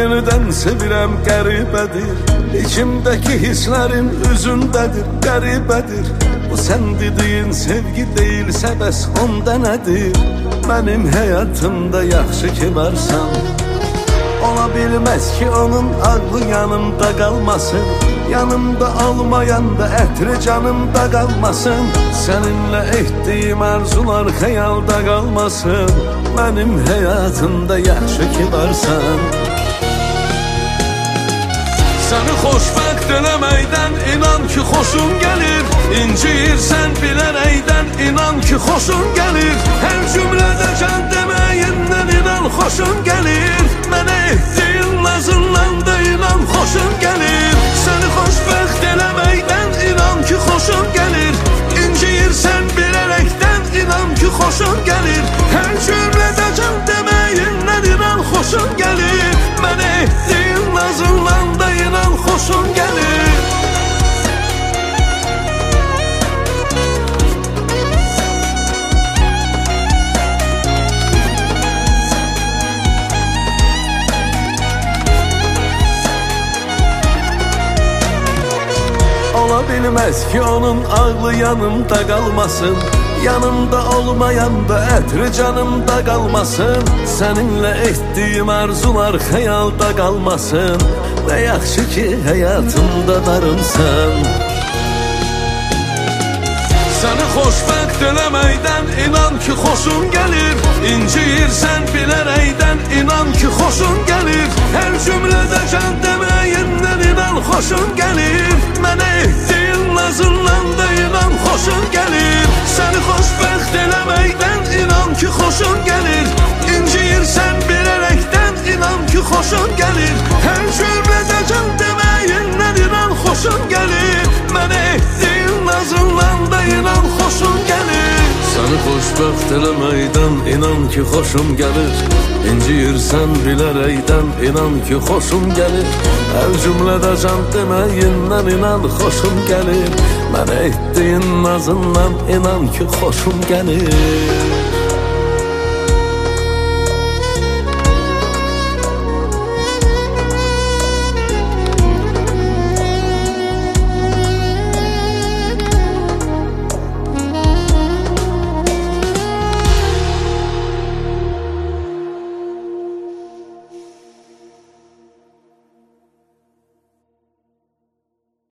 yenidən sevirəm, qəribədir. İçimdəki hisslərim üzündədir, qəribədir. Bu sən dediyin sevgi deyilsə bəs onda nədir? Mənim həyatımda yaxşı ki varsan. Ola bilməz ki onun ağlı yanımda qalmasın. Yanımda olmayanda ətri canımda qalmasın. Səninlə etdiyim arzular xəyalda qalmasın. Mənim həyatımda yaxşı ki varsan. Səni xoşbəxt eləməkdən inan ki xoşum gəlir. İnciyirsən bilərəkdən inan ki xoşum gəlir. Hər cümlədə can deməyindən inan xoşum gəlir. Mənə etdiyin nazından da inan xoşum gəlir. Səni xoşbəxt eləməkdən inan ki xoşum gəlir. İnciyirsən bilərəkdən inan ki xoşum gəlir. Hər cümlədə can deməyindən inan xoşum gəlir. Mənə etdiyin nazından da inan xoşum gəlir. Ola bilməz ki onun ağlı yanımda qalmasın. Yanımda olmayanda ətri canımda qalmasın. Səninlə etdiyim arzular xəyalda qalmasın. Və yaxşı ki həyatımda varımsan. Səni xoşbəxt eləməkdən inan ki xoşum gəlir. İnciyirsən bilərəkdən inan ki xoşum gəlir. Hər cümlədə can deməyindən inan xoşum gəlir. Mənə etdiyin nazından da inan xoşum gəlir. Səni xoşbəxt eləməkdən inan ki xoşum gəlir. İnciyirsən bilərəkdən inan ki xoşum gəlir. Hər cümlədə can deməyindən inan xoşum gəlir. Mənə etdiyin nazından da inan xoşum gəlir. Səni xoşbəxt eləməkdən inan ki xoşum gəlir. İnciyirsən bilərəkdən inan ki xoşum gəlir. Hər cümlədə can deməyindən inan xoşum gəlir. Mənə etdiyin nazından inan ki xoşum gəlir.